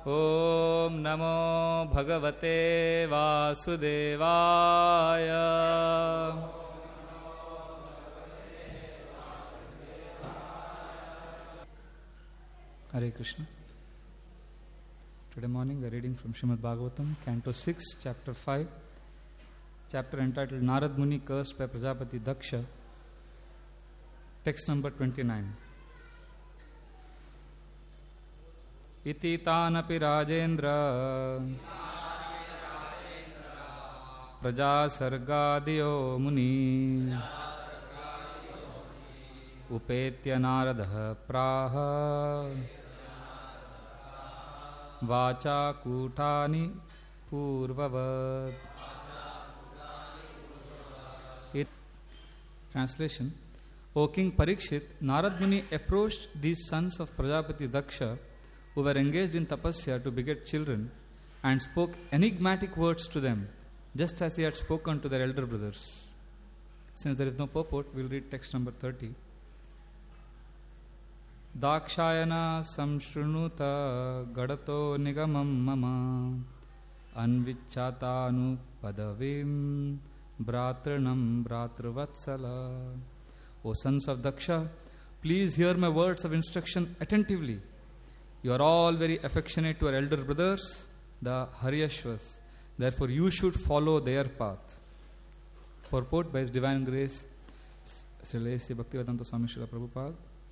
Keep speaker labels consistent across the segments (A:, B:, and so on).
A: Om Namo Bhagavate Vasudevaya. Hare Krishna. Today morning we are reading from Srimad Bhagavatam, Canto 6, Chapter 5, chapter entitled Narad Muni cursed by Prajapati Daksha, text number 29. Iti tanapi Rajendra Praja Sargadiyo Muni Upetya Naradaha Praha Vacha Kutani Purvavat. Translation. O King Parikshit, Narad Muni approached these sons of Prajapati Daksha who were engaged in tapasya to beget children and spoke enigmatic words to them, just as he had spoken to their elder brothers. Since there is no purport, we will read text number 30. Dakshayana samshrunuta gadato nigamam mama anvichhatanu padavim bratranam bratravatsala. O sons of Daksha, please hear my words of instruction attentively. You are all very affectionate to our elder brothers, the Haryashvas. Therefore, you should follow their path. Purport by His Divine Grace, Srila Bhaktivedanta Swami Srila Prabhupada.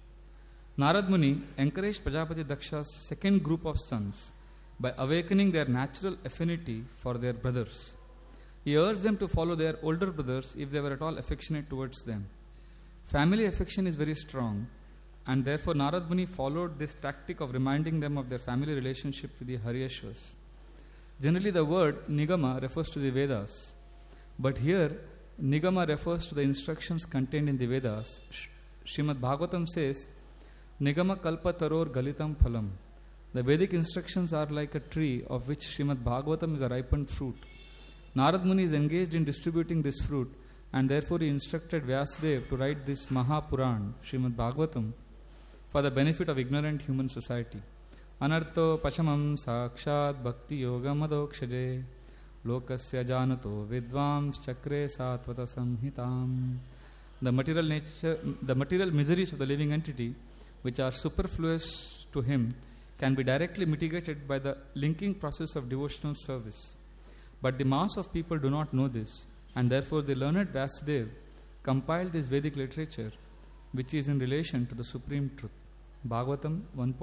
A: Narad Muni encouraged Prajapati Daksha's second group of sons by awakening their natural affinity for their brothers. He urged them to follow their older brothers if they were at all affectionate towards them. Family affection is very strong, and therefore Narad Muni followed this tactic of reminding them of their family relationship with the Haryashvas. Generally the word Nigama refers to the Vedas, but here Nigama refers to the instructions contained in the Vedas. Srimad Bhagavatam says, Nigama kalpa taror galitam phalam. The Vedic instructions are like a tree of which Srimad Bhagavatam is a ripened fruit. Narad Muni is engaged in distributing this fruit, and therefore he instructed Vyasadeva to write this Mahapuran, Srimad Bhagavatam, for the benefit of ignorant human society. Anartho pachamam sakshat bhakti yoga madokshaje lokasya janato vidvams chakre satvata samhitam. The material miseries of the living entity, which are superfluous to him, can be directly mitigated by the linking process of devotional service. But the mass of people do not know this, and therefore the learned Vyasadeva compiled this Vedic literature, which is in relation to the supreme truth. Bhagavatam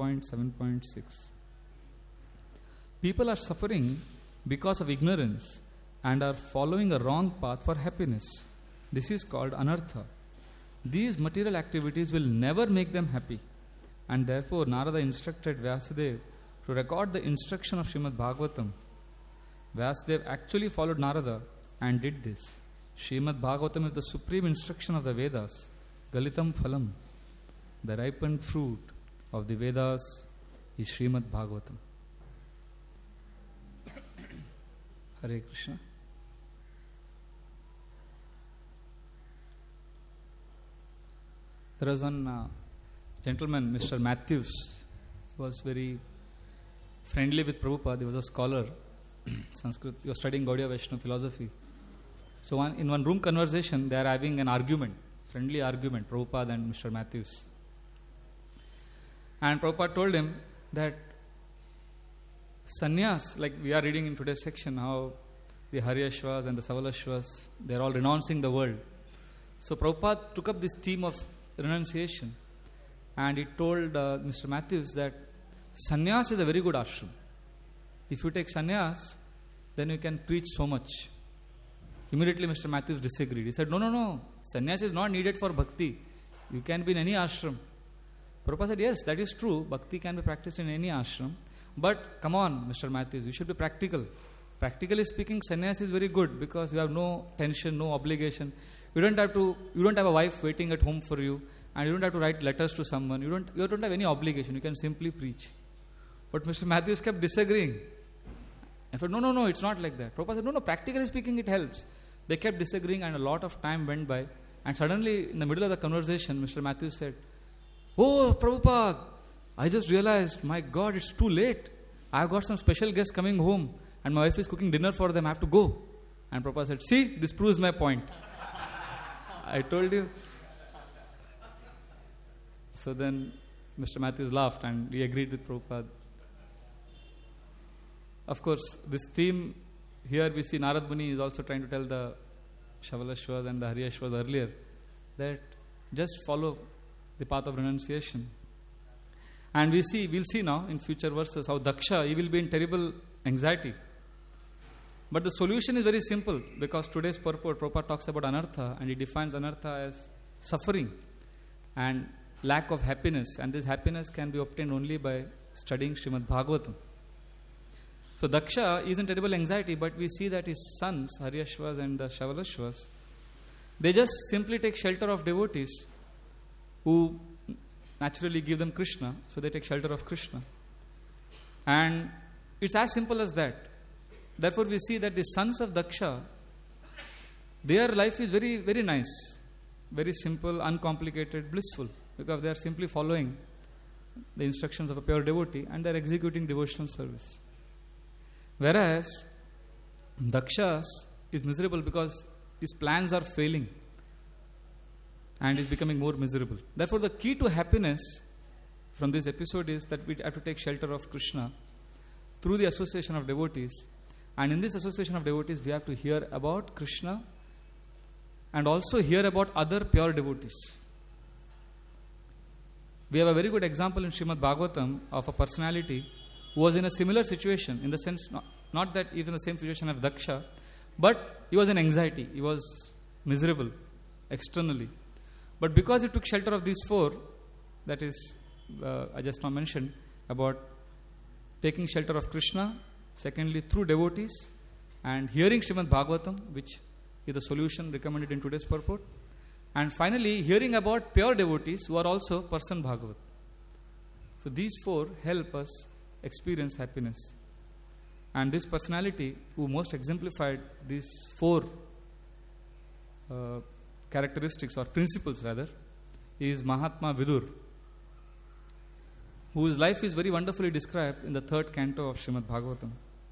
A: 1.7.6. People are suffering because of ignorance and are following a wrong path for happiness. This is called anartha. These material activities will never make them happy, and therefore Narada instructed Vyasadeva to record the instruction of Srimad Bhagavatam. Vyasadeva actually followed Narada and did this. Srimad Bhagavatam is the supreme instruction of the Vedas. Galitam phalam. The ripened fruit of the Vedas is Srimad Bhagavatam. Hare Krishna. There was one gentleman, Mr. Matthews. He was very friendly with Prabhupada. He was a scholar, Sanskrit. He was studying Gaudiya Vaishnava philosophy. So in one room conversation, they are having an argument, friendly argument, Prabhupada and Mr. Matthews. And Prabhupada told him that sannyas, like we are reading in today's section, how the Haryashvas and the Savalashvas, they are all renouncing the world. So Prabhupada took up this theme of renunciation, and he told Mr. Matthews that sannyas is a very good ashram. If you take sannyas, then you can preach so much. Immediately Mr. Matthews disagreed. He said, no, sannyas is not needed for bhakti. You can be in any ashram. Prabhupada said, yes, that is true. Bhakti can be practiced in any ashram. But come on, Mr. Matthews, you should be practical. Practically speaking, sannyas is very good because you have no tension, no obligation. You don't have a wife waiting at home for you, and you don't have to write letters to someone. You don't have any obligation. You can simply preach. But Mr. Matthews kept disagreeing. I said, no, it's not like that. Prabhupada said, no, practically speaking, it helps. They kept disagreeing, and a lot of time went by. And suddenly, in the middle of the conversation, Mr. Matthews said, oh, Prabhupada, I just realized, my God, it's too late. I've got some special guests coming home and my wife is cooking dinner for them. I have to go. And Prabhupada said, see, this proves my point. I told you. So then Mr. Matthews laughed and he agreed with Prabhupada. Of course, this theme, here we see Narad Muni is also trying to tell the Shavalashwas and the Haryashwas earlier that just follow the path of renunciation. And we'll see now in future verses how Daksha, he will be in terrible anxiety. But the solution is very simple, because today's purport, Prabhupada talks about anartha and he defines anartha as suffering and lack of happiness. And this happiness can be obtained only by studying Srimad Bhagavatam. So Daksha is in terrible anxiety, but we see that his sons, Haryashvas and the Shavalashvas, they just simply take shelter of devotees who naturally give them Krishna, so they take shelter of Krishna. And it's as simple as that. Therefore we see that the sons of Daksha, their life is very, very nice, very simple, uncomplicated, blissful, because they are simply following the instructions of a pure devotee and they are executing devotional service. Whereas Daksha is miserable because his plans are failing and is becoming more miserable. Therefore, the key to happiness from this episode is that we have to take shelter of Krishna through the association of devotees. And in this association of devotees, we have to hear about Krishna and also hear about other pure devotees. We have a very good example in Srimad Bhagavatam of a personality who was in a similar situation, in the sense, not that he was in the same situation as Daksha, but he was in anxiety, he was miserable externally. But because he took shelter of these four, that is, I just now mentioned, about taking shelter of Krishna, secondly through devotees, and hearing Srimad Bhagavatam, which is the solution recommended in today's purport, and finally hearing about pure devotees who are also Parsan Bhagavat. So these four help us experience happiness. And this personality who most exemplified these four characteristics or principles rather is Mahatma Vidur, whose life is very wonderfully described in the 3rd canto of Srimad Bhagavatam.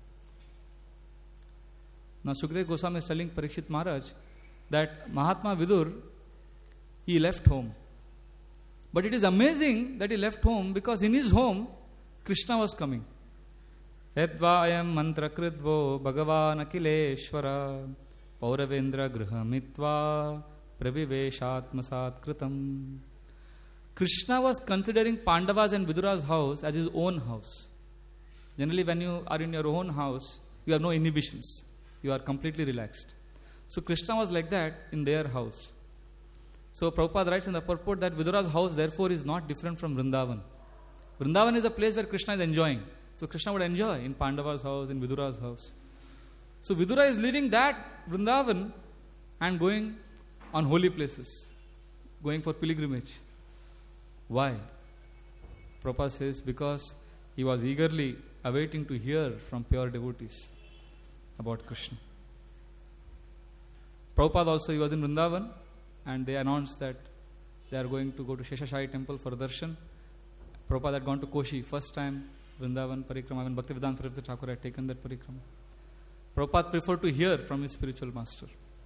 A: Now Sukadeva Goswami is telling Parikshit Maharaj that Mahatma Vidur, he left home. But it is amazing that he left home, because in his home Krishna was coming. Yadvayam mantra kridvo bhagavan akileshvara pauravendra grihamitva praviveshatmasat kritam. Krishna was considering Pandavas and Vidura's house as his own house. Generally, when you are in your own house, you have no inhibitions. You are completely relaxed. So Krishna was like that in their house. So Prabhupada writes in the purport that Vidura's house therefore is not different from Vrindavan. Vrindavan is a place where Krishna is enjoying. So Krishna would enjoy in Pandava's house, in Vidura's house. So Vidura is leaving that Vrindavan and going on holy places, going for pilgrimage. Why? Prabhupada says because he was eagerly awaiting to hear from pure devotees about Krishna. Prabhupada also, he was in Vrindavan and they announced that they are going to go to Sheshashai temple for darshan. Prabhupada had gone to Koshi, first time Vrindavan parikrama, when Bhaktivedanta Saraswati Thakur had taken that parikrama. Prabhupada preferred to hear from his spiritual master.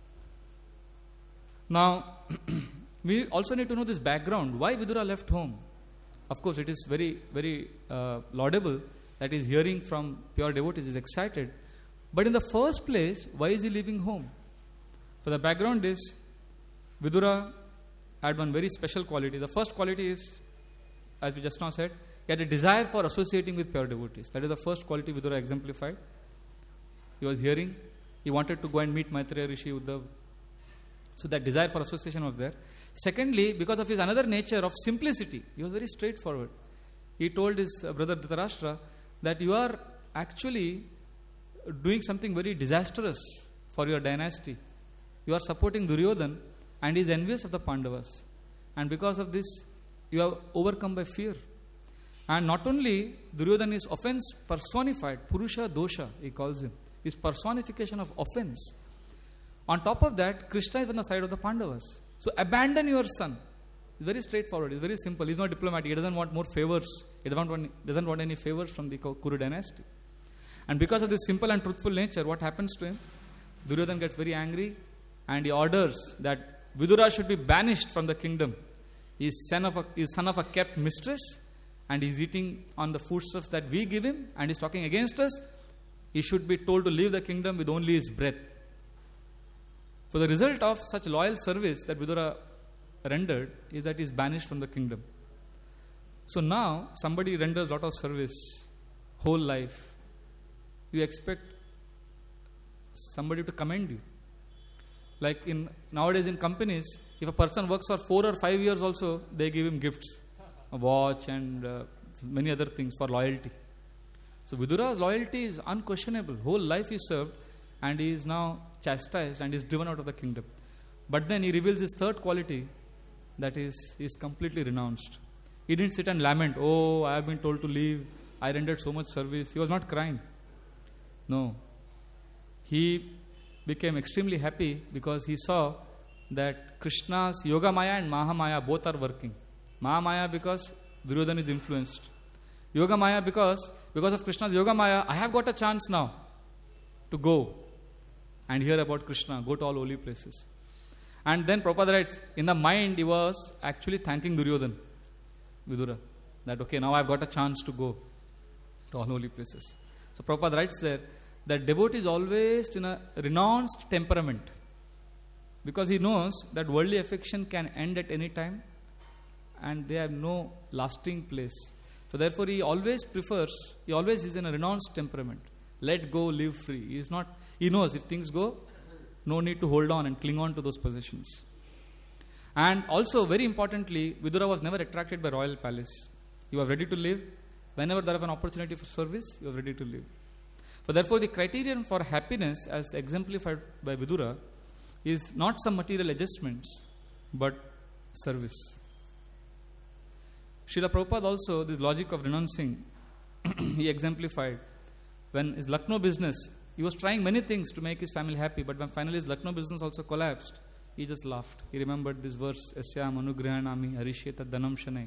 A: Now, we also need to know this background. Why Vidura left home? Of course, it is very, very laudable that he is hearing from pure devotees, he is excited. But in the first place, why is he leaving home? So the background is, Vidura had one very special quality. The first quality is, as we just now said, he had a desire for associating with pure devotees. That is the first quality Vidura exemplified. He was hearing, he wanted to go and meet Maitreya Rishi Uddhav. So that desire for association was there. Secondly, because of his another nature of simplicity, he was very straightforward. He told his brother Dhritarashtra that you are actually doing something very disastrous for your dynasty. You are supporting Duryodhan and he is envious of the Pandavas. And because of this, you are overcome by fear. And not only Duryodhan is offense personified, Purusha Dosha, he calls him, is personification of offense. On top of that, Krishna is on the side of the Pandavas. So abandon your son. He's very straightforward. He's very simple. He's not diplomatic. He doesn't want more favors. He doesn't want any favors from the Kuru dynasty. And because of this simple and truthful nature, what happens to him? Duryodhana gets very angry and he orders that Vidura should be banished from the kingdom. He's son of a kept mistress and he's eating on the foodstuffs that we give him and he's talking against us. He should be told to leave the kingdom with only his breath. So the result of such loyal service that Vidura rendered is that he is banished from the kingdom. So now somebody renders a lot of service whole life. You expect somebody to commend you. Like nowadays in companies, if a person works for 4 or 5 years also, they give him gifts, a watch and many other things for loyalty. So Vidura's loyalty is unquestionable. Whole life he served and he is now chastised and is driven out of the kingdom. But then he reveals his third quality, that is, he is completely renounced. He didn't sit and lament, oh, I have been told to leave, I rendered so much service. He was not crying. No. He became extremely happy because he saw that Krishna's Yoga Maya and Maha Maya both are working. Maha Maya because Duryodhana is influenced. Yoga Maya because of Krishna's Yoga Maya, I have got a chance now to go and hear about Krishna, go to all holy places. And then Prabhupada writes, in the mind he was actually thanking Duryodhana, Vidura, that okay, now I've got a chance to go to all holy places. So Prabhupada writes there that devotee is always in a renounced temperament because he knows that worldly affection can end at any time and they have no lasting place. So therefore he always is in a renounced temperament. Let go, live free. He knows if things go, no need to hold on and cling on to those possessions. And also very importantly, Vidura was never attracted by royal palace. He was ready to live. Whenever there was an opportunity for service, he was ready to live. So therefore the criterion for happiness as exemplified by Vidura is not some material adjustments, but service. Srila Prabhupada also, this logic of renouncing, he exemplified. When his Lucknow business, he was trying many things to make his family happy, but when finally his Lucknow business also collapsed, he just laughed. He remembered this verse, Yasyam Anugrahanami Harisheta Dhanam Shanai.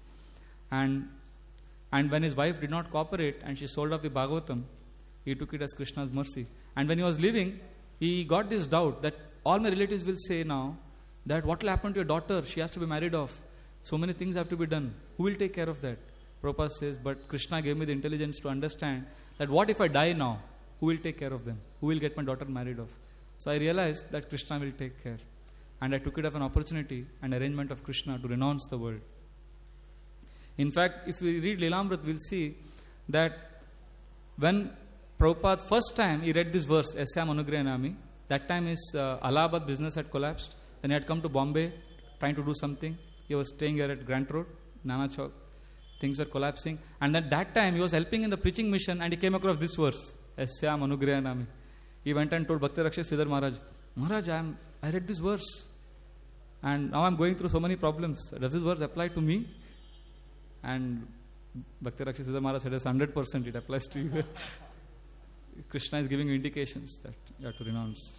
A: And when his wife did not cooperate and she sold off the Bhagavatam, he took it as Krishna's mercy. And when he was leaving, he got this doubt that all my relatives will say now that what will happen to your daughter? She has to be married off. So many things have to be done. Who will take care of that? Prabhupada says, but Krishna gave me the intelligence to understand that what if I die now? Who will take care of them? Who will get my daughter married off? So I realized that Krishna will take care. And I took it as an opportunity and arrangement of Krishna to renounce the world. In fact, if we read Lilamrit, we'll see that when Prabhupada first time he read this verse, Yasyam Anugrahanami, that time his Allahabad business had collapsed. Then he had come to Bombay trying to do something. He was staying here at Grant Road, Nana Chowk. Things were collapsing. And at that time he was helping in the preaching mission and he came across this verse, Yasyam Anugrahanami. He went and told Bhakti Rakshit Sridhar Maharaj, I read this verse and now I'm going through so many problems. Does this verse apply to me? And Bhakti Rakshit Sridhar Maharaj said, 100% it applies to you. Krishna is giving you indications that you have to renounce.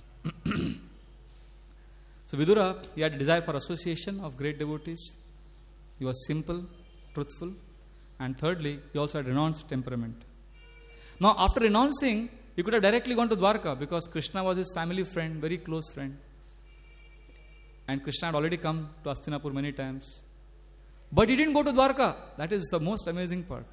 A: So Vidura, he had a desire for association of great devotees. He was simple, truthful, and thirdly, he also had renounced temperament. Now, after renouncing, he could have directly gone to Dwarka because Krishna was his family friend, very close friend. And Krishna had already come to Hastinapur many times. But he didn't go to Dwarka. That is the most amazing part.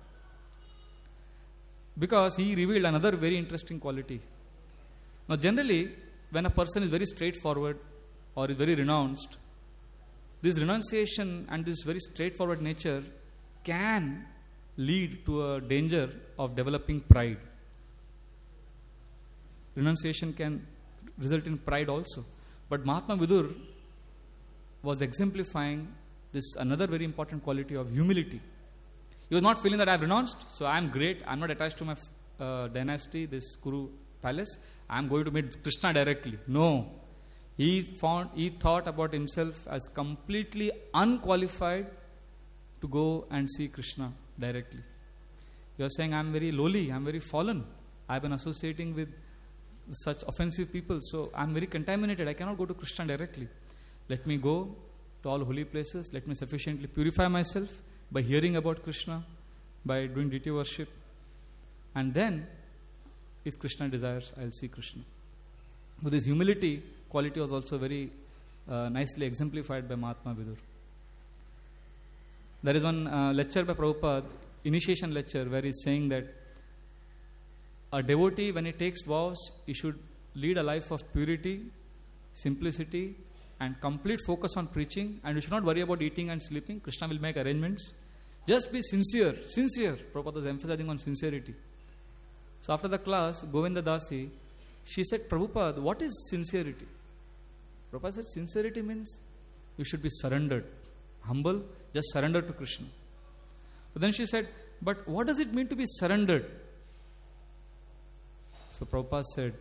A: Because he revealed another very interesting quality. Now, generally, when a person is very straightforward or is very renounced, this renunciation and this very straightforward nature can lead to a danger of developing pride. Renunciation can result in pride also. But Mahatma Vidur was exemplifying this another very important quality of humility. He was not feeling that I have renounced, so I am great, I am not attached to my dynasty, this Kuru palace, I am going to meet Krishna directly. No. He thought about himself as completely unqualified to go and see Krishna directly. He was saying, I am very lowly, I am very fallen. I have been associating with such offensive people, so I am very contaminated. I cannot go to Krishna directly. Let me go to all holy places. Let me sufficiently purify myself by hearing about Krishna, by doing deity worship. And then, if Krishna desires, I'll see Krishna. But this humility quality was also very nicely exemplified by Mahatma Vidur. There is one lecture by Prabhupada, initiation lecture, where he's saying that a devotee, when he takes vows, he should lead a life of purity, simplicity, and complete focus on preaching, and you should not worry about eating and sleeping. Krishna will make arrangements. Just be sincere. Prabhupada is emphasizing on sincerity. So after the class, Govinda Dasi, she said, Prabhupada, what is sincerity? Prabhupada said, sincerity means you should be surrendered, humble, just surrender to Krishna. But then she said, but what does it mean to be surrendered? So Prabhupada said,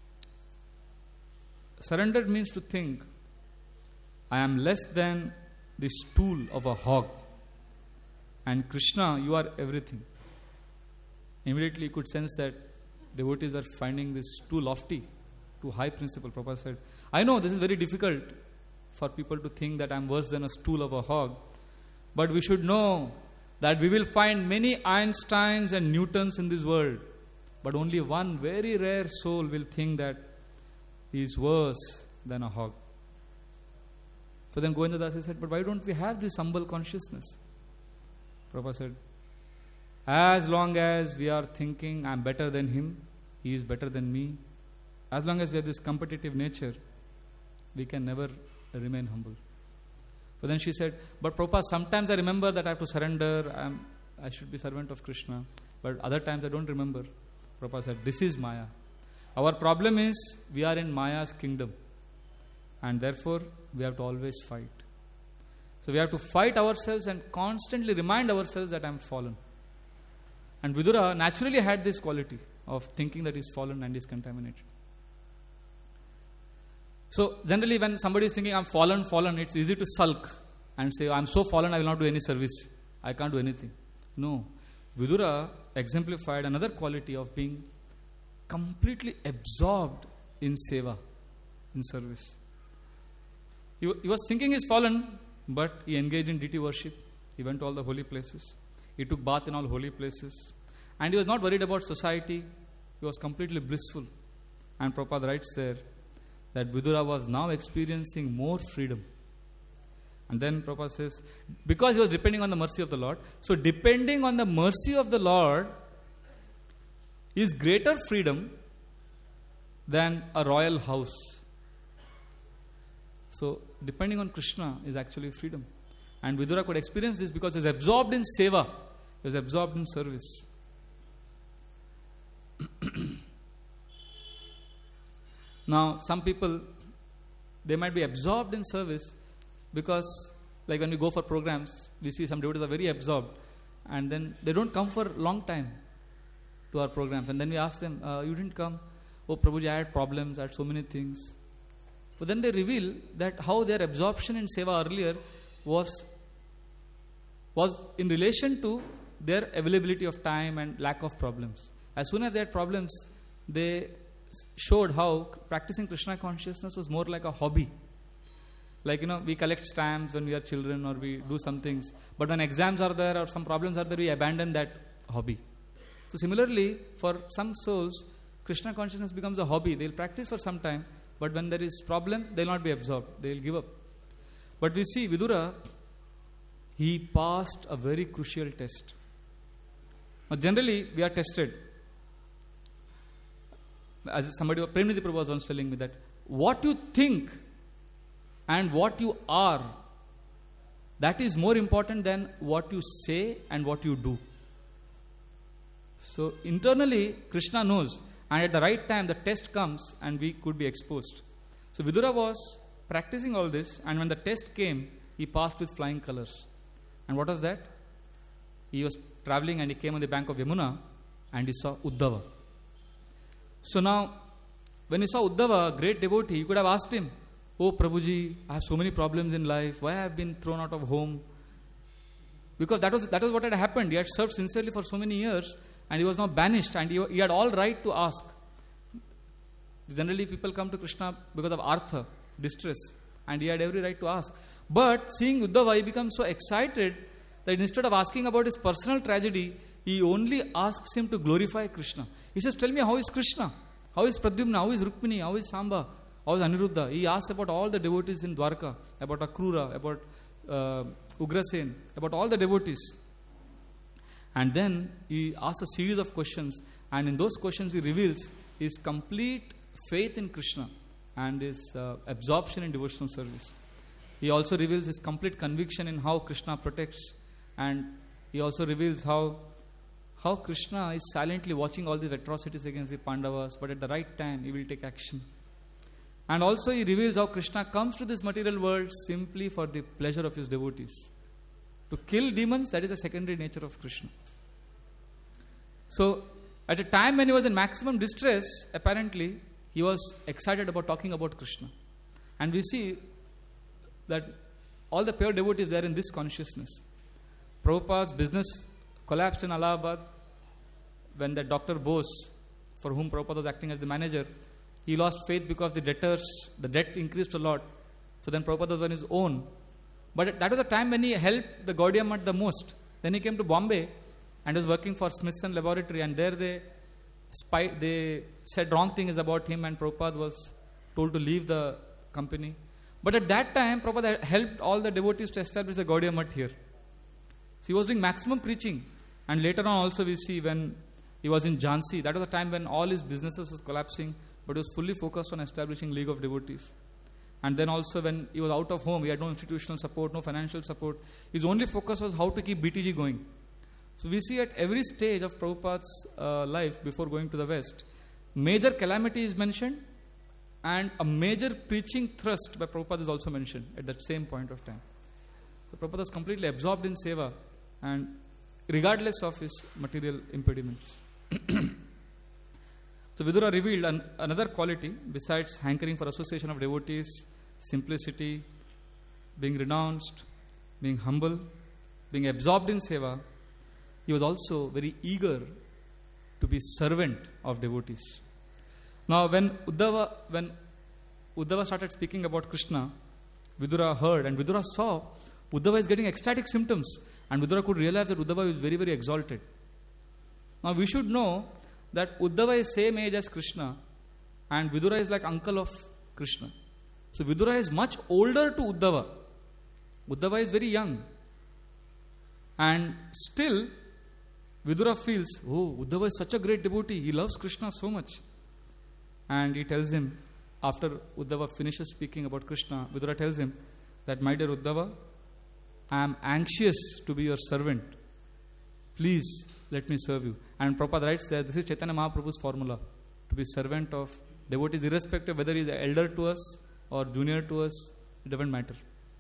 A: surrendered means to think, I am less than the stool of a hog, and Krishna, you are everything. Immediately you could sense that devotees are finding this too lofty, too high principle. Prabhupada said, I know this is very difficult for people to think that I am worse than a stool of a hog, but we should know that we will find many Einsteins and Newtons in this world, but only one very rare soul will think that he is worse than a hog. So then Govinda Dasi said, but why don't we have this humble consciousness? Prabhupada said, as long as we are thinking I am better than him, he is better than me, as long as we have this competitive nature, we can never remain humble. But then she said, but Prabhupada, sometimes I remember that I have to surrender, I should be servant of Krishna, but other times I don't remember. Prabhupada said, this is Maya. Our problem is we are in Maya's kingdom, and therefore we have to always fight. So we have to fight ourselves and constantly remind ourselves that I am fallen. And Vidura naturally had this quality of thinking that he is fallen and is contaminated. So generally when somebody is thinking I am fallen, it's easy to sulk and say, I am so fallen I will not do any service. I can't do anything. No. Vidura exemplified another quality of being completely absorbed in seva, in service. He was thinking he is fallen, but he engaged in deity worship. He went to all the holy places. He took bath in all holy places. And he was not worried about society. He was completely blissful. And Prabhupada writes there that Vidura was now experiencing more freedom. And then Prabhupada says, because he was depending on the mercy of the Lord, so depending on the mercy of the Lord is greater freedom than a royal house. So depending on Krishna is actually freedom. And Vidura could experience this because he was absorbed in seva. He was absorbed in service. Now, some people, they might be absorbed in service because, like when we go for programs, we see some devotees are very absorbed and then they don't come for a long time to our programs. And then we ask them, you didn't come? Oh, Prabhuji, I had problems, I had so many things. But then they reveal that how their absorption in seva earlier was in relation to their availability of time and lack of problems. As soon as they had problems, they showed how practicing Krishna consciousness was more like a hobby. Like, we collect stamps when we are children or we do some things. But when exams are there or some problems are there, we abandon that hobby. So similarly, for some souls, Krishna consciousness becomes a hobby. They'll practice for some time, but when there is problem, they'll not be absorbed. They'll give up. But we see Vidura, he passed a very crucial test. Now generally, we are tested. As somebody, Premnidhi Prabhu was once telling me that what you think and what you are, that is more important than what you say and what you do. So internally, Krishna knows, and at the right time, the test comes and we could be exposed. So Vidura was practicing all this, and when the test came, he passed with flying colors. And what was that? He was traveling and he came on the bank of Yamuna and he saw Uddhava. So now, when he saw Uddhava, a great devotee, he could have asked him, oh Prabhuji, I have so many problems in life. Why I have been thrown out of home? Because that was what had happened. He had served sincerely for so many years and he was now banished, and he had all right to ask. Generally, people come to Krishna because of artha, distress. and he had every right to ask. But seeing Uddhava, he becomes so excited that instead of asking about his personal tragedy, he only asks him to glorify Krishna. He says, tell me, how is Krishna? How is Pradyumna? How is Rukmini? How is Samba? How is Aniruddha? He asks about all the devotees in Dwarka, about Akrura, about Ugrasen, about all the devotees. And then he asks a series of questions, and in those questions he reveals his complete faith in Krishna and his absorption in devotional service. He also reveals his complete conviction in how Krishna protects, and he also reveals how Krishna is silently watching all these atrocities against the Pandavas, but at the right time he will take action. And also he reveals how Krishna comes to this material world simply for the pleasure of his devotees. To kill demons, that is a secondary nature of Krishna. So, at a time when he was in maximum distress, apparently, he was excited about talking about Krishna. And we see that all the pure devotees, they are in this consciousness. Prabhupada's business collapsed in Allahabad when that Dr. Bose, for whom Prabhupada was acting as the manager, he lost faith because the debt increased a lot. So then Prabhupada was on his own. But that was the time when he helped the Gaudiya Math the most. Then he came to Bombay and was working for Smithson Laboratory, and there they said wrong things about him, and Prabhupada was told to leave the company. But at that time, Prabhupada helped all the devotees to establish the Gaudiya Math here. So he was doing maximum preaching. And later on also we see when he was in Jhansi, that was the time when all his businesses was collapsing, but he was fully focused on establishing League of Devotees. And then also when he was out of home, he had no institutional support, no financial support. His only focus was how to keep BTG going. So we see at every stage of Prabhupada's life before going to the West, major calamity is mentioned, and a major preaching thrust by Prabhupada is also mentioned at that same point of time. So Prabhupada is completely absorbed in seva, and regardless of his material impediments. So Vidura revealed another quality besides hankering for association of devotees, simplicity, being renounced, being humble, being absorbed in seva. He was also very eager to be servant of devotees. Now when Uddhava started speaking about Krishna, Vidura heard, and Vidura saw Uddhava is getting ecstatic symptoms, and Vidura could realize that Uddhava is very, very exalted. Now we should know that Uddhava is same age as Krishna, and Vidura is like uncle of Krishna. So Vidura is much older to Uddhava. Uddhava is very young. And still, Vidura feels, oh, Uddhava is such a great devotee. He loves Krishna so much. And he tells him, after Uddhava finishes speaking about Krishna, Vidura tells him that, my dear Uddhava, I am anxious to be your servant. Please let me serve you. And Prabhupada writes there, this is Chaitanya Mahaprabhu's formula, to be servant of devotees, irrespective whether he is elder to us or junior to us, it doesn't matter.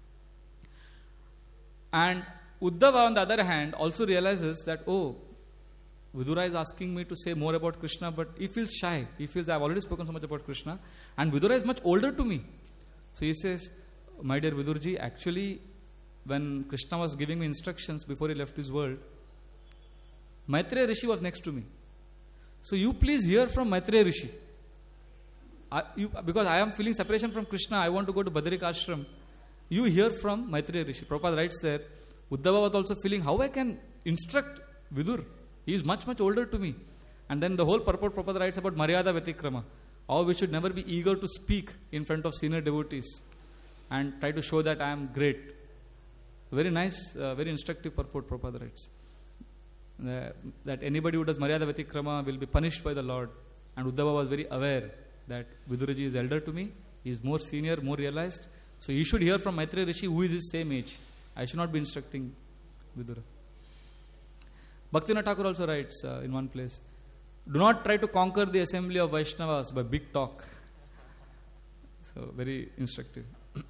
A: And Uddhava, on the other hand, also realizes that, oh, Vidura is asking me to say more about Krishna, but he feels shy. He feels, I have already spoken so much about Krishna, and Vidura is much older to me. So he says, my dear Vidurji, actually, when Krishna was giving me instructions before he left this world, Maitreya Rishi was next to me. So you please hear from Maitreya Rishi. Because I am feeling separation from Krishna, I want to go to Badrik Ashram. You hear from Maitreya Rishi. Prabhupada writes there, Uddhava was also feeling how I can instruct Vidur. He is much, much older to me. And then the whole purport Prabhupada writes about Maryada Vyatikrama. How we should never be eager to speak in front of senior devotees and try to show that I am great. Very nice, very instructive purport Prabhupada writes. That anybody who does Maryada Vyatikrama will be punished by the Lord. And Uddhava was very aware that Viduraji is elder to me, he is more senior, more realized. So he should hear from Maitreya Rishi who is his same age. I should not be instructing Vidura. Bhaktivinoda Thakur also writes in one place, do not try to conquer the assembly of Vaishnavas by big talk. So very instructive.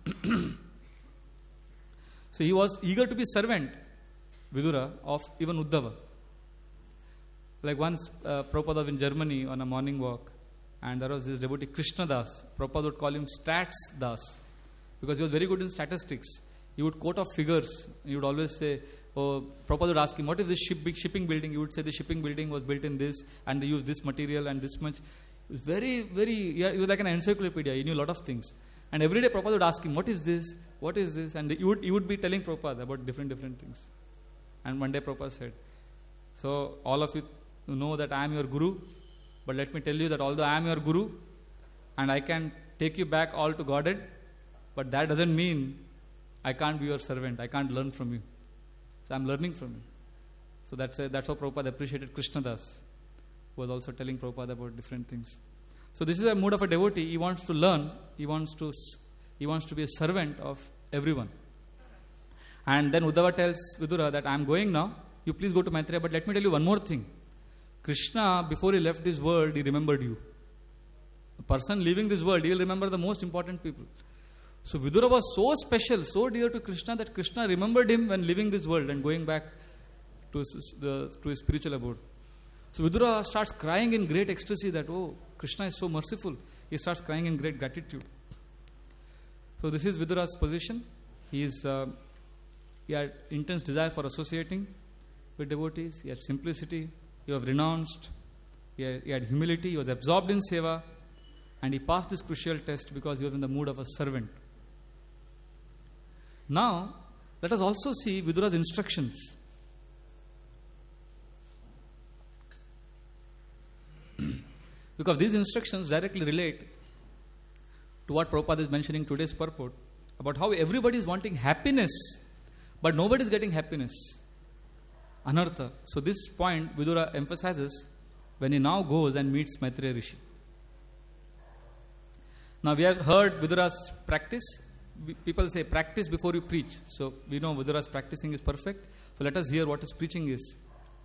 A: So he was eager to be servant, Vidura, of even Uddhava. Like once Prabhupada was in Germany on a morning walk, and there was this devotee Krishna Das. Prabhupada would call him Stats Das, because he was very good in statistics. He would quote off figures. He would always say, oh, Prabhupada would ask him, what is this big shipping building? He would say the shipping building was built in this, and they used this material and this much. It was very, very, he was like an encyclopedia. He knew a lot of things. And every day Prabhupada would ask him, what is this? What is this? And he would be telling Prabhupada about different things. And one day Prabhupada said, so all of you know that I am your Guru, but let me tell you that although I am your Guru, and I can take you back all to Godhead, but that doesn't mean I can't be your servant. I can't learn from you. So I'm learning from you. So that's how Prabhupada appreciated Krishnadas, who was also telling Prabhupada about different things. So this is a mood of a devotee. He wants to learn. He wants to be a servant of everyone. And then Uddhava tells Vidura that I am going now. You please go to Maitreya, but let me tell you one more thing. Krishna, before he left this world, he remembered you. A person leaving this world, he will remember the most important people. So Vidura was so special, so dear to Krishna that Krishna remembered him when leaving this world and going back to his spiritual abode. So Vidura starts crying in great ecstasy that, oh, Krishna is so merciful. He starts crying in great gratitude. So this is Vidura's position. He had intense desire for associating with devotees. He had simplicity. He was renounced. He had humility. He was absorbed in seva. And he passed this crucial test because he was in the mood of a servant. Now, let us also see Vidura's instructions. Because these instructions directly relate to what Prabhupada is mentioning today's purport about how everybody is wanting happiness, but nobody is getting happiness. Anartha. So this point Vidura emphasizes when he now goes and meets Maitreya Rishi. Now we have heard Vidura's practice. People say practice before you preach. So we know Vidura's practicing is perfect. So let us hear what his preaching is.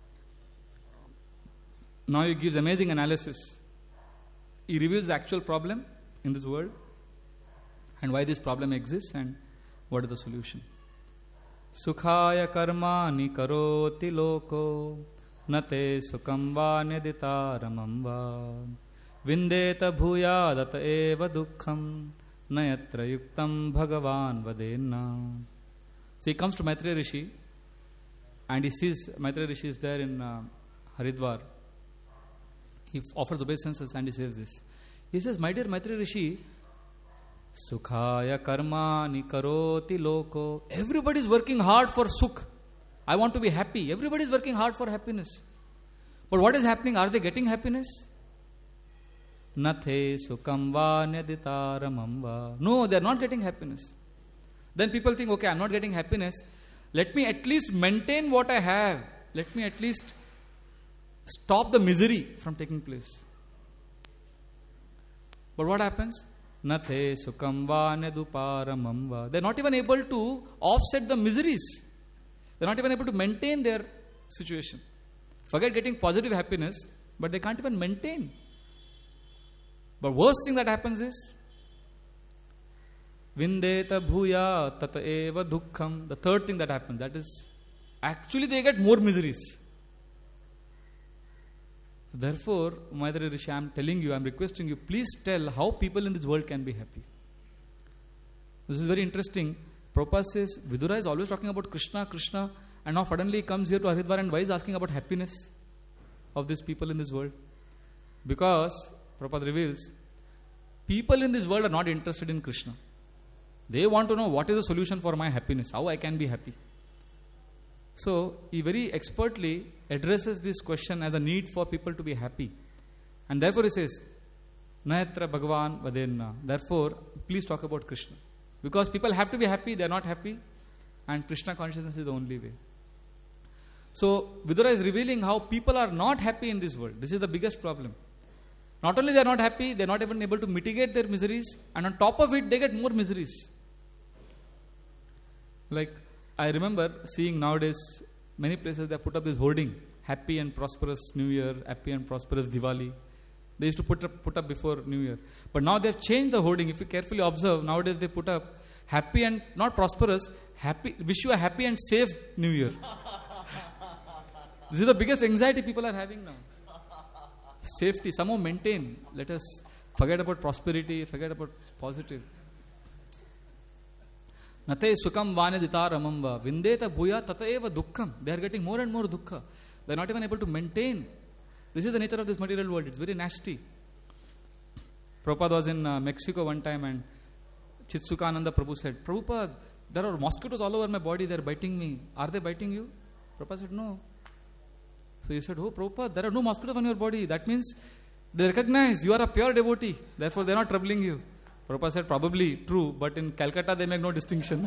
A: Now he gives amazing analysis. He reveals the actual problem in this world and why this problem exists and what is the solution. Sukhaya karmani karoti loko nate sukham va niditaramam va vindeta bhuyadata eva dukkham nayatra yuktam bhagavan vadenna. So he comes to Maitreya Rishi and he sees Maitreya Rishi is there in Haridwar. He offers obeisances and he says this. He says, my dear Maitreya Rishi, Sukhaya karmani karoti loko. Everybody is working hard for sukh. I want to be happy. Everybody is working hard for happiness. But what is happening? Are they getting happiness? Nathe sukham va nyaditaramam va. No, they are not getting happiness. Then people think, okay, I am not getting happiness. Let me at least maintain what I have. Let me at least stop the misery from taking place. But what happens? Nathe sukham va neduparamam va. They are not even able to offset the miseries. They are not even able to maintain their situation. Forget getting positive happiness, but they can't even maintain. But worst thing that happens is Vindeta bhuya tata eva dukkham. The third thing that happens, that is actually they get more miseries. Therefore, Maitreya Rishi, I am telling you, I am requesting you, please tell how people in this world can be happy. This is very interesting. Prabhupada says, Vidura is always talking about Krishna, Krishna, and now suddenly he comes here to Haridwar and why is asking about happiness of these people in this world? Because, Prabhupada reveals, people in this world are not interested in Krishna. They want to know what is the solution for my happiness, how I can be happy. So, he very expertly addresses this question as a need for people to be happy. And therefore he says, Nayatra Bhagavan Vadenna. Therefore, please talk about Krishna. Because people have to be happy, they are not happy. And Krishna consciousness is the only way. So, Vidura is revealing how people are not happy in this world. This is the biggest problem. Not only they are not happy, they are not even able to mitigate their miseries. And on top of it, they get more miseries. Like, I remember seeing nowadays, many places they put up this hoarding, happy and prosperous New Year, happy and prosperous Diwali. They used to put up before New Year. But now they have changed the hoarding. If you carefully observe, nowadays they put up happy and not prosperous, happy, wish you a happy and safe New Year. This is the biggest anxiety people are having now. Safety, somehow maintain. Let us forget about prosperity, forget about positive. Nate sukham vaneditaramam va vindeta bhuya tata eva dukkham. They are getting more and more dukkha. They are not even able to maintain. This is the nature of this material world. It's very nasty. Prabhupada was in Mexico one time and Chitsukananda Prabhu said, Prabhupada, there are mosquitoes all over my body, they are biting me. Are they biting you? Prabhupada said, no. So he said, oh Prabhupada, there are no mosquitoes on your body. That means they recognize you are a pure devotee. Therefore they are not troubling you. Prabhupada said, probably true, but in Calcutta they make no distinction.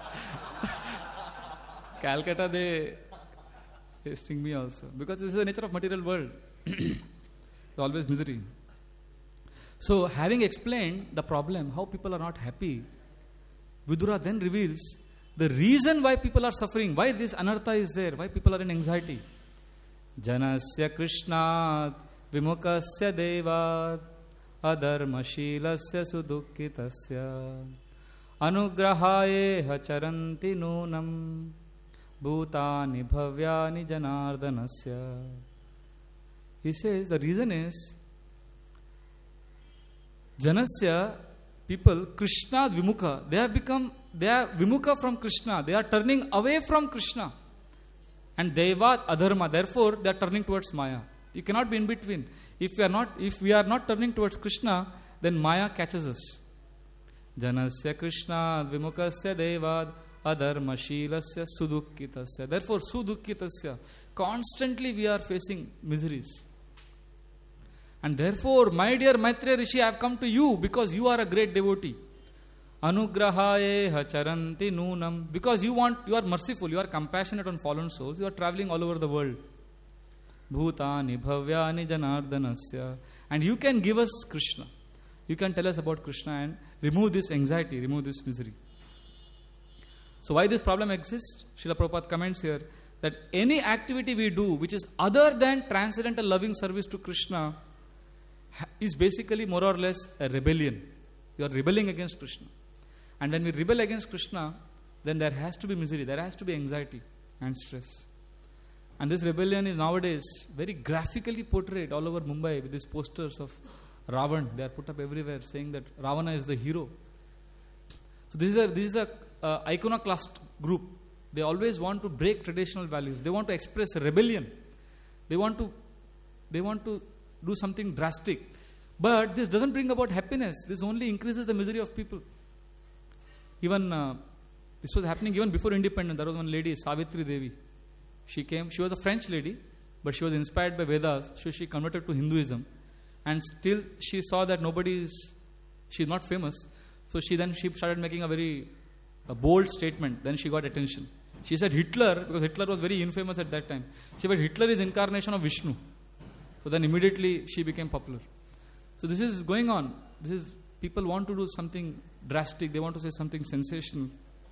A: Calcutta they sting me also. Because this is the nature of material world. Always misery. So having explained the problem, how people are not happy, Vidura then reveals the reason why people are suffering, why this anartha is there, why people are in anxiety. Janasya Krishna Vimukasya Devat Adharmashilasya Sudukkitasya Anugrahayeha Charanti Nunam Bhutani Bhavyani Janardanasya. He says the reason is Janasya, people, Krishna Vimukha, they are Vimukha from Krishna, they are turning away from Krishna. And Devat Adharma, therefore they are turning towards Maya. You cannot be in between. If we are not turning towards Krishna, then Maya catches us. Janasya Krishna Vimukasya Devad Adharmashilasya Sudukkitasya. Therefore Sudukkitasya, constantly we are facing miseries. And therefore, my dear Maitreya Rishi, I have come to you because you are a great devotee. Anugrahayeha charanti nunam. Because you are merciful, you are compassionate on fallen souls, you are traveling all over the world. Bhutani bhavyani janardanasya. And you can give us Krishna. You can tell us about Krishna and remove this anxiety, remove this misery. So why this problem exists? Srila Prabhupada comments here that any activity we do which is other than transcendental loving service to Krishna is basically more or less a rebellion. You are rebelling against Krishna. And when we rebel against Krishna, then there has to be misery, there has to be anxiety and stress. And this rebellion is nowadays very graphically portrayed all over Mumbai with these posters of Ravan. They are put up everywhere saying that Ravana is the hero. So this is a iconoclast group. They always want to break traditional values. They want to express a rebellion. They want to do something drastic. But this doesn't bring about happiness. This only increases the misery of people. Even this was happening even before independence. There was one lady, Savitri Devi. She was a French lady, but she was inspired by Vedas, so she converted to Hinduism. And still she saw that she's not famous. So she started making a bold statement. Then she got attention. She said Hitler, because Hitler was very infamous at that time. She said Hitler is incarnation of Vishnu. So then immediately she became popular. So this is going on. People want to do something drastic. They want to say something sensational.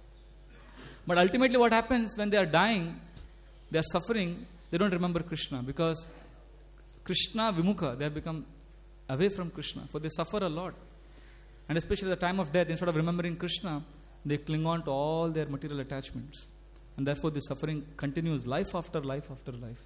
A: But ultimately what happens when they are dying, they are suffering, they don't remember Krishna. Because Krishna Vimukha, they have become away from Krishna. For they suffer a lot. And especially at the time of death, instead of remembering Krishna, they cling on to all their material attachments. And therefore the suffering continues life after life after life.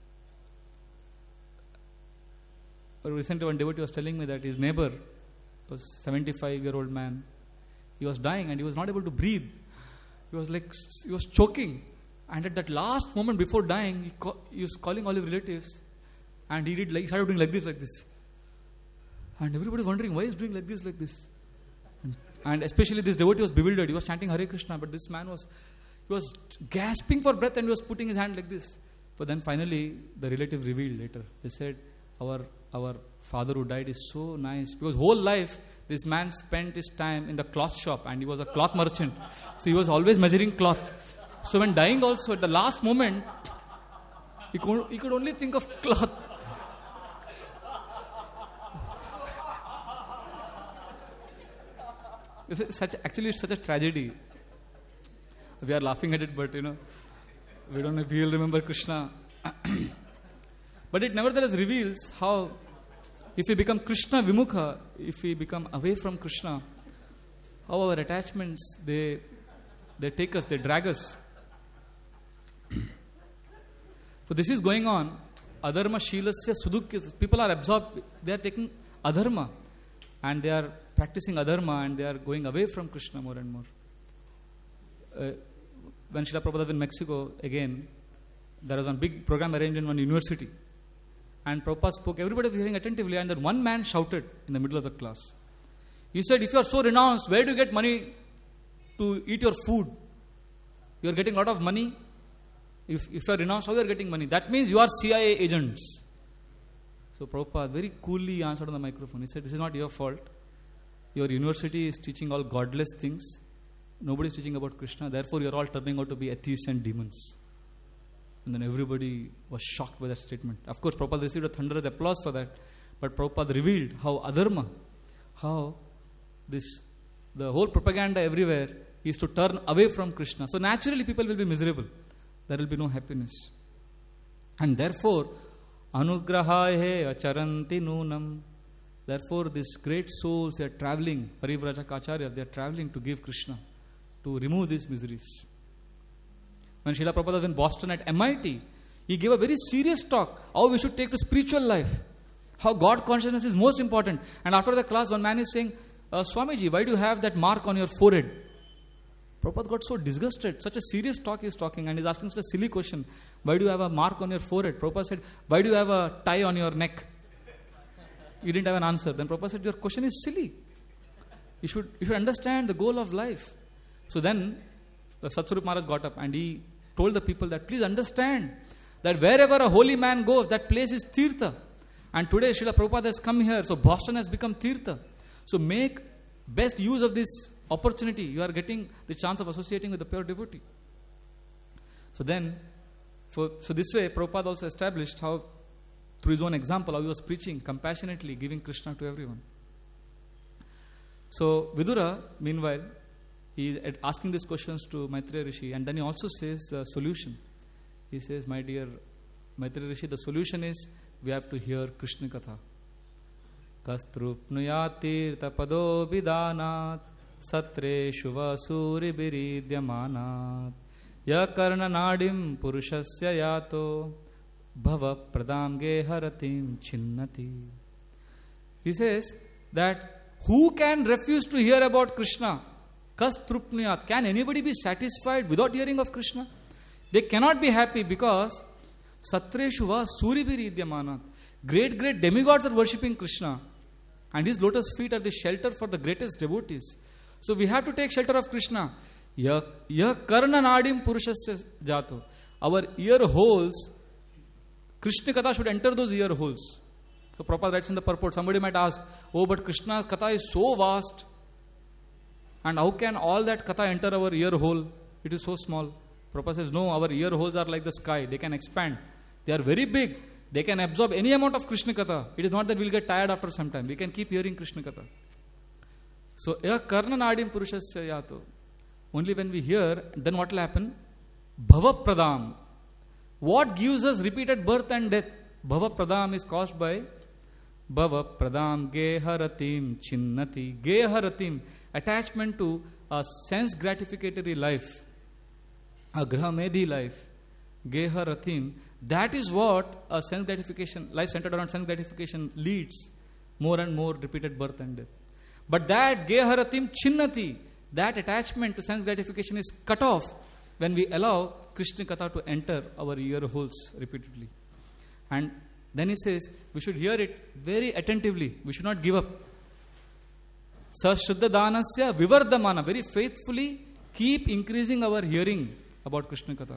A: Recently one devotee was telling me that his neighbor was a 75-year-old man. He was dying and he was not able to breathe. He was choking. And at that last moment before dying, he was calling all his relatives. And he started doing like this. And everybody was wondering why he's doing like this. And especially this devotee was bewildered. He was chanting Hare Krishna, but this man was gasping for breath and he was putting his hand like this. But then finally, the relatives revealed later. They said, our father who died is so nice. Because whole life, this man spent his time in the cloth shop and he was a cloth merchant. So he was always measuring cloth. So when dying also, at the last moment, he could only think of cloth. It's such a tragedy. We are laughing at it, but we don't know if we will remember Krishna. But it nevertheless reveals how if we become Krishna Vimukha, if we become away from Krishna, how our attachments, they take us, they drag us. So this is going on. Adharma Shilasya Sudukya. People are absorbed. They are taking adharma and they are practicing adharma and they are going away from Krishna more and more. When Srila Prabhupada was in Mexico, again, there was one big program arranged in one university. And Prabhupada spoke, everybody was hearing attentively, and then one man shouted in the middle of the class. He said, if you are so renounced, where do you get money to eat your food? You are getting a lot of money. If you are renounced, how you are getting money? That means you are CIA agents. So Prabhupada very coolly answered on the microphone. He said, this is not your fault. Your university is teaching all godless things. Nobody is teaching about Krishna. Therefore, you are all turning out to be atheists and demons. And then everybody was shocked by that statement. Of course, Prabhupada received a thunderous applause for that. But Prabhupada revealed how adharma, how the whole propaganda everywhere is to turn away from Krishna. So naturally people will be miserable. There will be no happiness. And therefore, anugrahaye acharanti nunam. Therefore, these great souls, they are traveling, Parivrajaka Acharya, they are traveling to give Krishna, to remove these miseries. When Srila Prabhupada was in Boston at MIT, he gave a very serious talk, how we should take to spiritual life, how God consciousness is most important. And after the class, one man is saying, Swamiji, why do you have that mark on your forehead? Prabhupada got so disgusted. Such a serious talk he is talking, and he is asking such a silly question. Why do you have a mark on your forehead? Prabhupada said, why do you have a tie on your neck? You didn't have an answer. Then Prabhupada said, your question is silly. You should understand the goal of life. So then Satsvarup Maharaj got up and he told the people that please understand that wherever a holy man goes, that place is Tirtha. And today Srila Prabhupada has come here, so Boston has become Tirtha. So make best use of this opportunity. You are getting the chance of associating with the pure devotee. So this way Prabhupada also established how, through his own example, how he was preaching compassionately, giving Krishna to everyone. So Vidura, meanwhile, he is asking these questions to Maitreya Rishi, and then he also says the solution. He says, my dear Maitreya Rishi, the solution is we have to hear Krishna Katha. Kastrupnuyatir tapado vidanat satre shuva suri biridyamanat yakarna nadim purushasya yato bhava pradam geharatim chinnati. He says that who can refuse to hear about Krishna? Kastrupnuyat. Can anybody be satisfied without hearing of Krishna? They cannot be happy because satre shuva suri biridyamanat. Great demigods are worshipping Krishna. And his lotus feet are the shelter for the greatest devotees. So we have to take shelter of Krishna. Yah karna nadim purushasya jato. Our ear holes, Krishna Katha should enter those ear holes. So Prabhupada writes in the purport, somebody might ask, oh, but Krishna's Katha is so vast. And how can all that Katha enter our ear hole? It is so small. Prabhupada says, no, our ear holes are like the sky. They can expand. They are very big. They can absorb any amount of Krishna Katha. It is not that we will get tired after some time. We can keep hearing Krishna Katha. So, ya karna nadim purushasya yato. Only when we hear, then what will happen? Bhava pradam. What gives us repeated birth and death? Bhava pradam is caused by Bhava pradam geharatim chinnati. Geharatim, attachment to a sense gratificatory life, a grahamedhi life. Geharatim, that is what a sense gratification, life centered around sense gratification leads more and more repeated birth and death. But that geharatim chinnati, that attachment to sense gratification is cut off when we allow Krishna Katha to enter our ear holes repeatedly. And then he says, we should hear it very attentively. We should not give up. Sa Shuddha Danasya Vivardhamana, very faithfully keep increasing our hearing about Krishna Katha.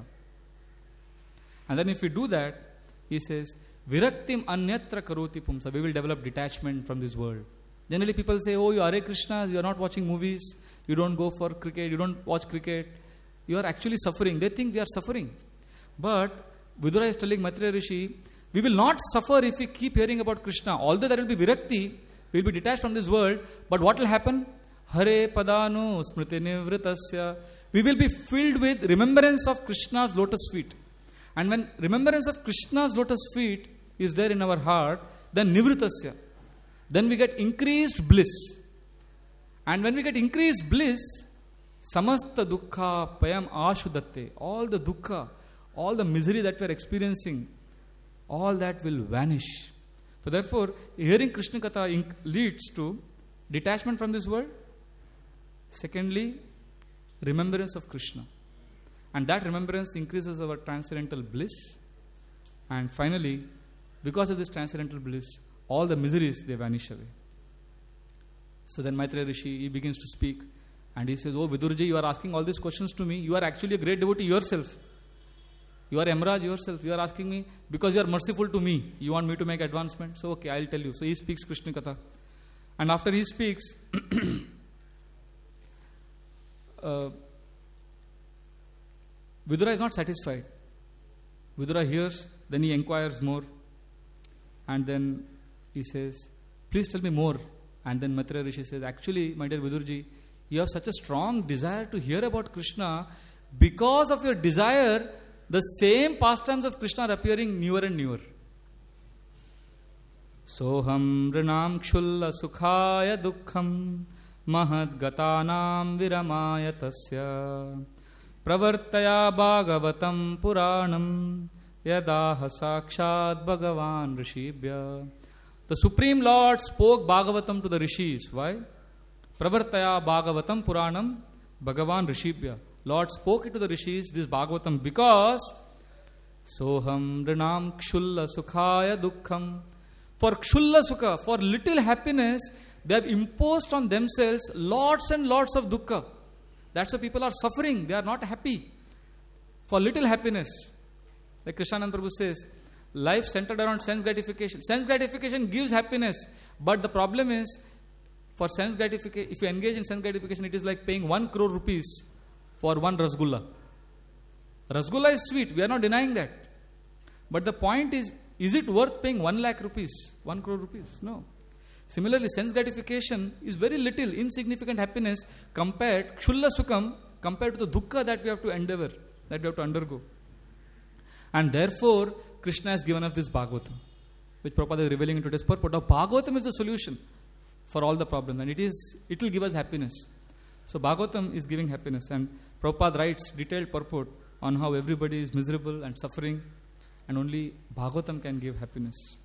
A: And then if we do that, he says, Viraktim anyatra karoti pumsa. We will develop detachment from this world. Generally people say, oh, you are Hare Krishna, you are not watching movies, you don't go for cricket, you don't watch cricket. You are actually suffering. They think they are suffering. But Vidura is telling Maitreya Rishi, we will not suffer if we keep hearing about Krishna. Although there will be virakti, we will be detached from this world. But what will happen? Hare padanu smriti nivritasya. We will be filled with remembrance of Krishna's lotus feet. And when remembrance of Krishna's lotus feet is there in our heart, then nivritasya. Then we get increased bliss. And when we get increased bliss, samasta dukkha payam ashudatte. All the dukkha, all the misery that we are experiencing, all that will vanish. So therefore, hearing Krishna Katha leads to detachment from this world. Secondly, remembrance of Krishna. And that remembrance increases our transcendental bliss. And finally, because of this transcendental bliss, all the miseries, they vanish away. So then Maitreya Rishi, he begins to speak. And he says, oh Vidurji, you are asking all these questions to me. You are actually a great devotee yourself. You are Emraj yourself. You are asking me because you are merciful to me. You want me to make advancement? So okay, I'll tell you. So he speaks Krishna Katha. And after he speaks, Vidura is not satisfied. Vidura hears, then he inquires more. And then he says, please tell me more. And then Maitreya Rishi says, actually, my dear Vidurji, you have such a strong desire to hear about Krishna. Because of your desire, the same pastimes of Krishna are appearing newer and newer. Soham rinam kshulla sukhaya dukkham mahad gatanam viramaya tasya pravartaya bhagavatam puranam yadaha sakshat bhagavan rishibhya. The Supreme Lord spoke Bhagavatam to the rishis. Why? Pravartaya Bhagavatam Puranam Bhagavan Rishibhya. Lord spoke it to the rishis, this Bhagavatam, because Soham Rinam Kshulla Sukhaya Dukkham. For Kshulla Sukha, for little happiness, they have imposed on themselves lots and lots of dukkha. That's why people are suffering. They are not happy. For little happiness. Like Krishnanand Prabhu says, life centered around sense gratification. Sense gratification gives happiness. But the problem is, for sense gratification, if you engage in sense gratification, it is like paying 1 crore rupees for one rasgulla. Rasgulla is sweet. We are not denying that. But the point is it worth paying 1 lakh rupees? 1 crore rupees? No. Similarly, sense gratification is very little, insignificant happiness compared, kshulla sukham, compared to the dukkha that we have to endeavor, that we have to undergo. And therefore, Krishna has given us this Bhagavatam, which Prabhupada is revealing in today's purport. Now, Bhagavatam is the solution for all the problems, and it will give us happiness. So Bhagavatam is giving happiness, and Prabhupada writes detailed purport on how everybody is miserable and suffering, and only Bhagavatam can give happiness.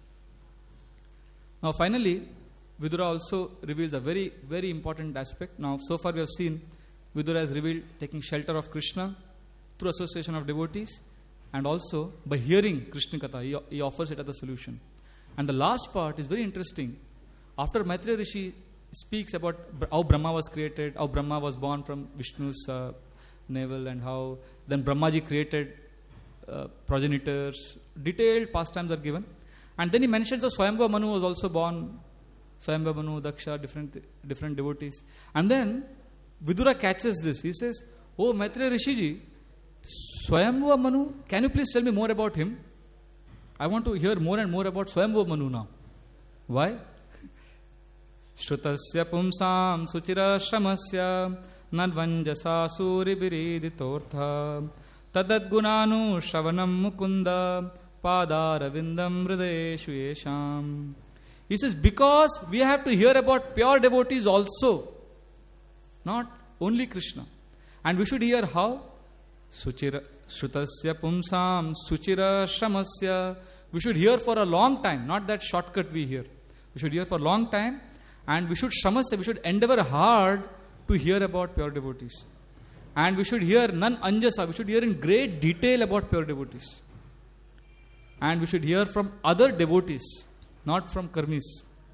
A: Now finally, Vidura also reveals a very, very important aspect. Now so far we have seen Vidura has revealed taking shelter of Krishna through association of devotees, and also by hearing Krishna Katha, he offers it as a solution. And the last part is very interesting. After Maitreya Rishi speaks about how Brahma was created, how Brahma was born from Vishnu's navel, and how then Brahmaji created progenitors, detailed pastimes are given. And then he mentions that Swayambhava Manu was also born, Swayambhava Manu, Daksha, different devotees. And then Vidura catches this. He says, oh Maitreya Rishiji, Swayambhava Manu, can you please tell me more about him? I want to hear more and more about Swayambhava Manu now. Why? Shrutasya pumsam suchira shramasya nadvanjasa suribiriditortha tadad gunanu shravanam mukunda padaravindam hridayeshu yesham. He says, because we have to hear about pure devotees also, not only Krishna. And we should hear how? Suchira Shrutasya pumsam suchira shramasya. We should hear for a long time, not that shortcut we hear. We should hear for a long time, and we should shramasya, we should endeavor hard to hear about pure devotees. And we should hear nan anjasa, we should hear in great detail about pure devotees. And we should hear from other devotees, not from karmis.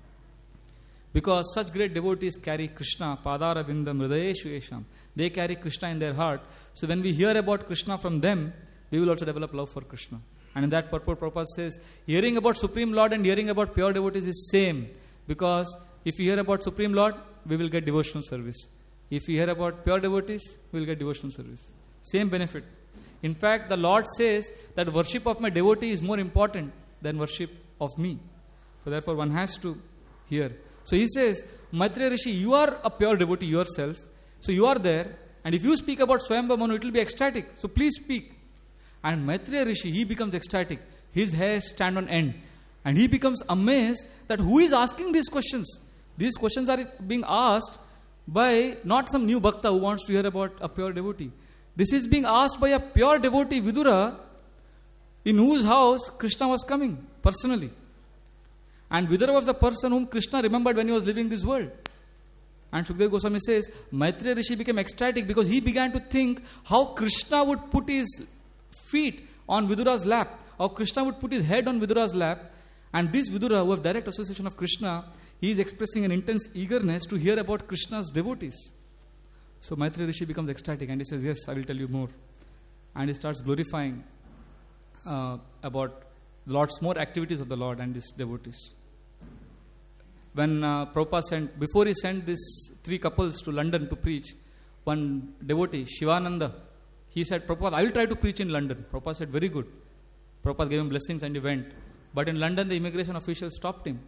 A: Because such great devotees carry Krishna, padara vindam hridayeshu yesham. They carry Krishna in their heart. So when we hear about Krishna from them, we will also develop love for Krishna. And in that purport, Prabhupada says, hearing about Supreme Lord and hearing about pure devotees is same. Because if we hear about Supreme Lord, we will get devotional service. If we hear about pure devotees, we will get devotional service. Same benefit. In fact, the Lord says that worship of my devotee is more important than worship of me. So therefore, one has to hear. So he says, Maitreya Rishi, you are a pure devotee yourself. So you are there. And if you speak about Swayambhava Manu, it will be ecstatic. So please speak. And Maitreya Rishi, he becomes ecstatic. His hairs stand on end. And he becomes amazed that who is asking these questions? These questions are being asked by not some new bhakta who wants to hear about a pure devotee. This is being asked by a pure devotee, Vidura, in whose house Krishna was coming personally. And Vidura was the person whom Krishna remembered when he was living this world. And Shukdev Goswami says, Maitreya Rishi became ecstatic because he began to think how Krishna would put his feet on Vidura's lap, how Krishna would put his head on Vidura's lap, And this Vidura, who have direct association of Krishna, he is expressing an intense eagerness to hear about Krishna's devotees. So Maitreya Rishi becomes ecstatic and he says, yes, I will tell you more. And he starts glorifying about Lord's more activities of the Lord and his devotees. When Prabhupada before he sent these 3 couples to London to preach, one devotee, Shivananda, he said, Prabhupada, I will try to preach in London. Prabhupada said, very good. Prabhupada gave him blessings and he went. But in London, the immigration officials stopped him.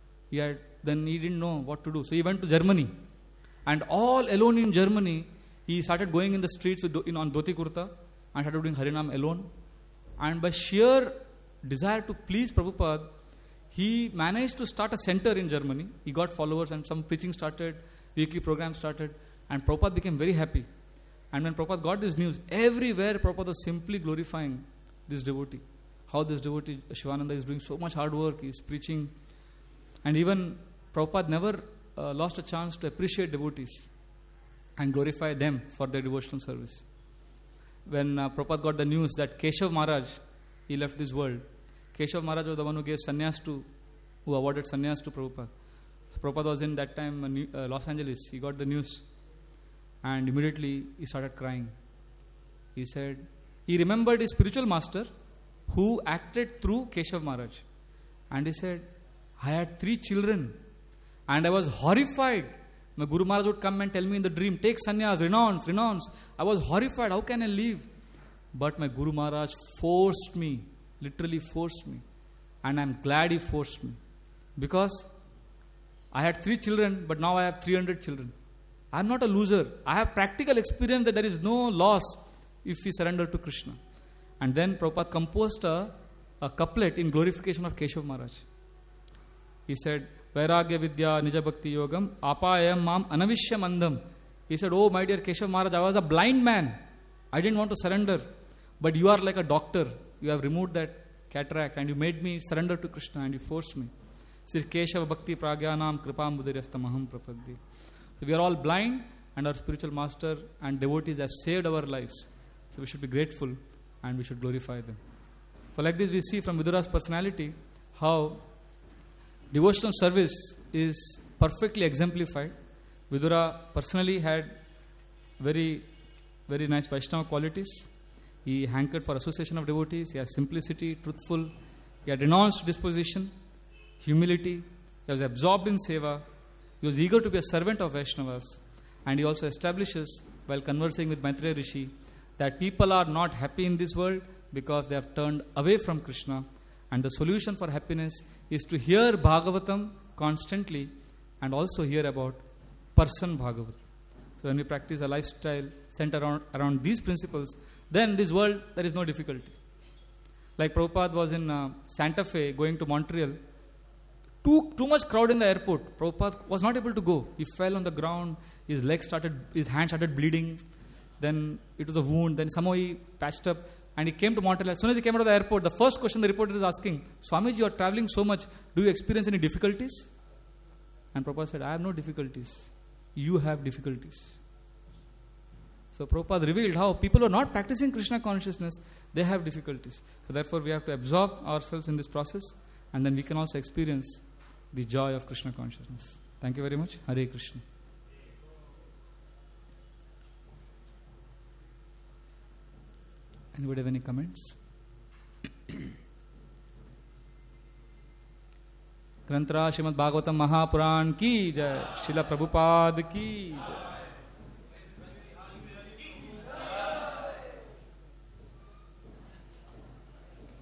A: Then he didn't know what to do. So he went to Germany. And all alone in Germany, he started going in the streets on Dhoti Kurta and started doing Harinam alone. And by sheer desire to please Prabhupada, he managed to start a center in Germany. He got followers and some preaching started, weekly programs started. And Prabhupada became very happy. And when Prabhupada got this news, everywhere Prabhupada was simply glorifying this devotee. How this devotee, Shivananda, is doing so much hard work, he is preaching. And even Prabhupada never lost a chance to appreciate devotees and glorify them for their devotional service. When Prabhupada got the news that Keshav Maharaj, he left this world. Keshav Maharaj was the one who gave who awarded sannyas to Prabhupada. So Prabhupada was in that time Los Angeles. He got the news and immediately he started crying. He said, he remembered his spiritual master who acted through Keshav Maharaj. And he said, I had 3 children and I was horrified. My Guru Maharaj would come and tell me in the dream, take sannyas, renounce. I was horrified, how can I leave? But my Guru Maharaj forced me, literally forced me. And I'm glad he forced me. Because I had 3 children, but now I have 300 children. I'm not a loser. I have practical experience that there is no loss if we surrender to Krishna. And then Prabhupada composed a couplet in glorification of Keshav Maharaj. He said, Vairagya Vidya Nija Bhakti Yogam Apayam Mam Anavishya Mandam. He said, oh my dear Keshav Maharaj, I was a blind man. I didn't want to surrender. But you are like a doctor. You have removed that cataract and you made me surrender to Krishna and you forced me. Sir Keshav Bhakti Pragyanam Kripam Buddhirastamaham Prapaddi. So we are all blind and our spiritual master and devotees have saved our lives. So we should be grateful and we should glorify them. So like this we see from Vidura's personality how devotional service is perfectly exemplified. Vidura personally had very, very nice Vaishnava qualities. He hankered for association of devotees. He had simplicity, truthful. He had renounced disposition, humility. He was absorbed in seva. He was eager to be a servant of Vaishnavas. And he also establishes, while conversing with Maitreya Rishi, that people are not happy in this world because they have turned away from Krishna. And the solution for happiness is to hear Bhagavatam constantly and also hear about person Bhagavatam. So when we practice a lifestyle centered around these principles, then this world, there is no difficulty. Like Prabhupada was in Santa Fe going to Montreal. Too much crowd in the airport. Prabhupada was not able to go. He fell on the ground. His hand started bleeding. Then it was a wound. Then somehow he patched up and he came to Montreal. As soon as he came out of the airport, the first question the reporter is asking, Swamiji, you are traveling so much. Do you experience any difficulties? And Prabhupada said, I have no difficulties. You have difficulties. So Prabhupada revealed how people who are not practicing Krishna consciousness, they have difficulties. So therefore we have to absorb ourselves in this process and then we can also experience the joy of Krishna consciousness. Thank you very much. Hare Krishna. Anybody have any comments? ग्रंथराज Shrimad Bhagavatam Mahapuran की जय, श्रील प्रभुपाद की जय.